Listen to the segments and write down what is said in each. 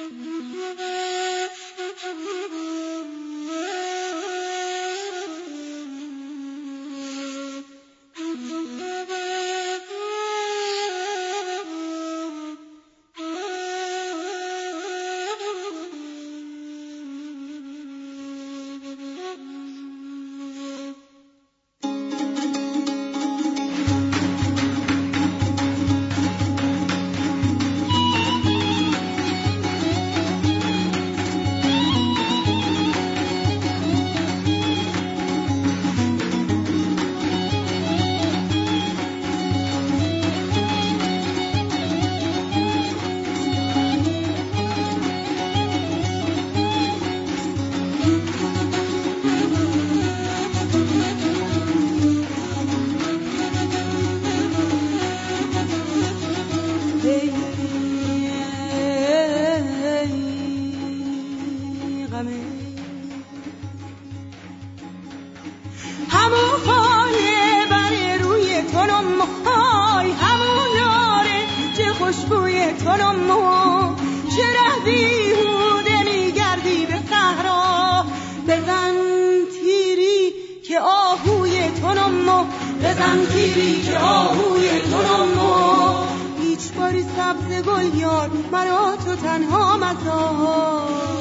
بزن تیری که آهوی ترمو هیچ باری سبز گل یار مرا تو تنها مزار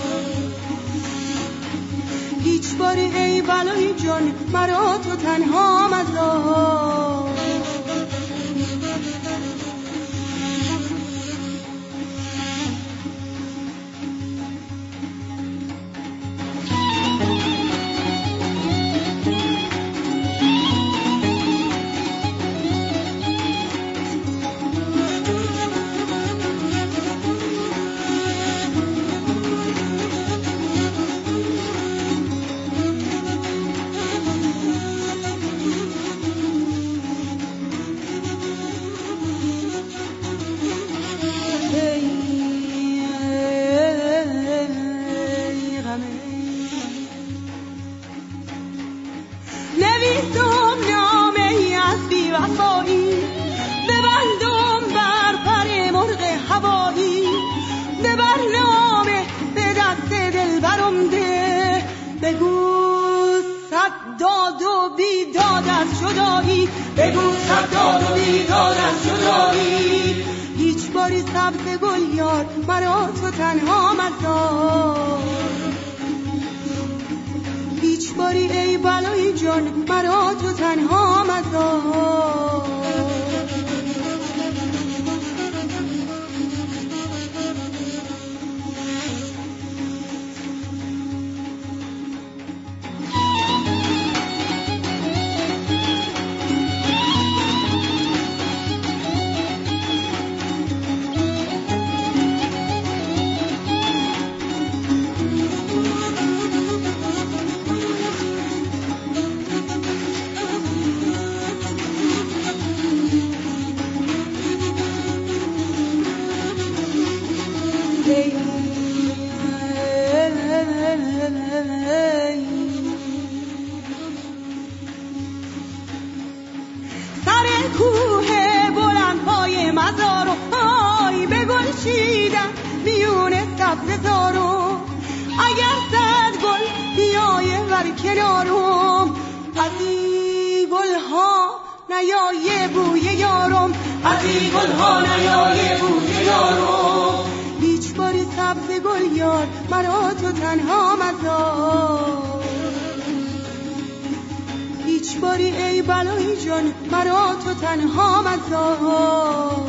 هیچ باری ای بلای جان مرا تو تنها مزار نویسم نامه‌ای از بی‌وفایی ببندم بر پر مرغ هوایی ببر نامه به دست دلبرم ده بگو صد داد و بیداد از جدایی بگو صد داد و بیداد از جدایی هیچ باری سبز گل یار مرا تو تنها مزار هیچ باری ای بلای جان مرا تو تنها مزار سر کوه بلندهای مزارو های به گل چیدم میون سبز زارو اگر صد گل بیایه ور کنارم از این گلها نیایه بوی یارم از این گلها نیایه بوی یارم هیچ باری سبز گل یار مرا تو تنها مزار هیچ باری ای بلای جان مرا تو تنها مزار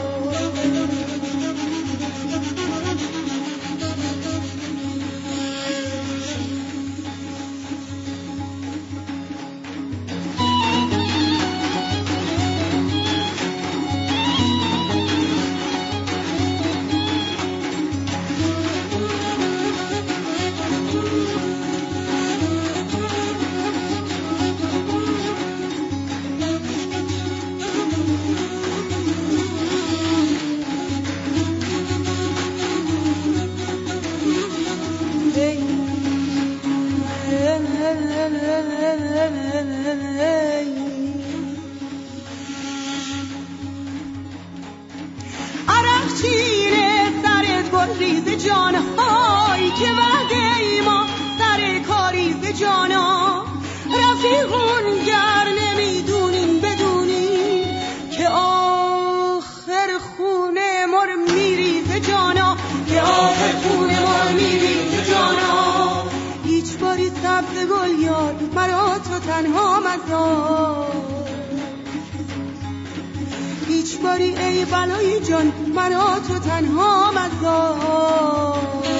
عرق چیره سرت ریز جانهایی که وعده ای ما سر کاریز جانا رفیقون گر نمیدونین بدونین که آخر خونه مر میریزه جانا که آخر خونه مر میریزه جانا هیچ باری سبز گل یار مرا تو تنها مذار هیچ باری ای بلای جان مرا تو تنها مذار